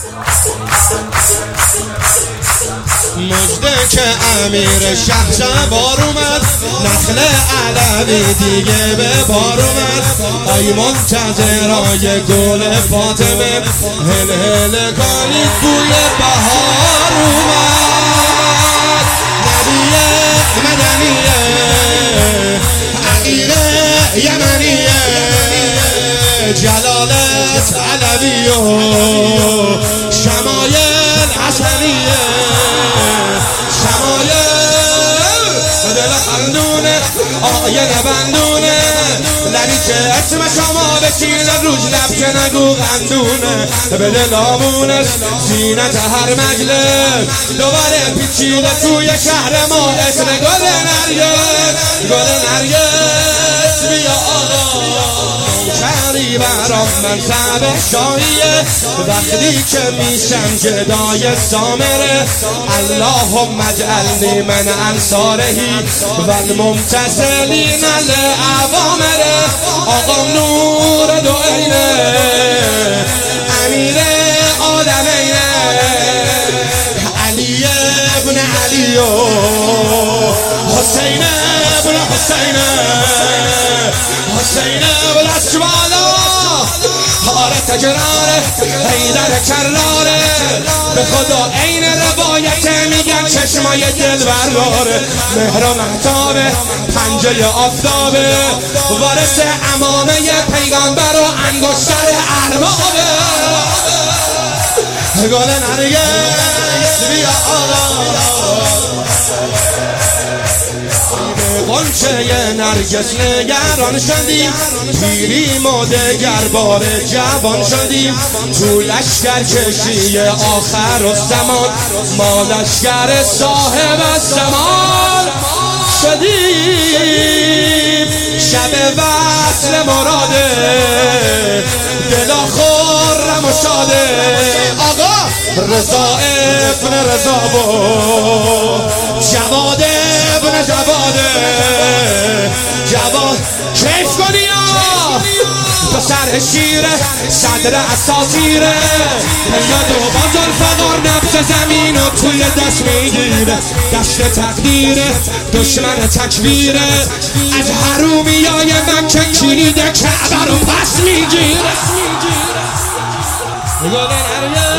مژده که امیر شهریار اومد، نخل علوی دیگه به بار اومد. ای منتظرای گل فاطمه، هل هل کنید بوی بهار اومد. نبیه مدنیه، عقیله یمنیه، جلالت علوی و شمایل حسنیه. دل خندونه آینه بندونه، لبی که اسم شما بشینه روش لب که نگو غندونه. به دلامونش زینت هر مجلس، دوباره پیچیده توی شهر ما اسم گل نرگس. گل نرگس بیا آقا شهری برام منصب شاهیه، وقتی که میشم جدای سامره. اللهم اجعلنی من انصارهی و الممتثلین لأوامره. آقا نور دو عینه، امیر آدمینه، علی ابن علی و حسین ابن حسین، حسین ابن اشوالا، حاره تجراره، حیدر کراره. به خدا عین روایت میگن چشمای دل برداره. مهر و مهتابه، پنجه آفتابه، وارث امامه پیغمبر و انگشتر اربابه. گل نرگس بیا آقا، غنچه نرگس نگران شدیم، پیریم و دگر بار جوان شدیم. تو لشکر کشی آخر و زمان، ما لشکر صاحب زمان شدیم. شب وصل مراده، دلا خرم و شاده. آقا رضا ابن رضا و جواد ابن جواده، جواد کیف کنی یا پسر شیره، صدر اساطیره. پیاد و بازار فقار نبض زمین و توی دست میگیره. دشت تقدیره، دشمن تکبیره، از حرومیای مکه کلید کعبه رو پس میگیره.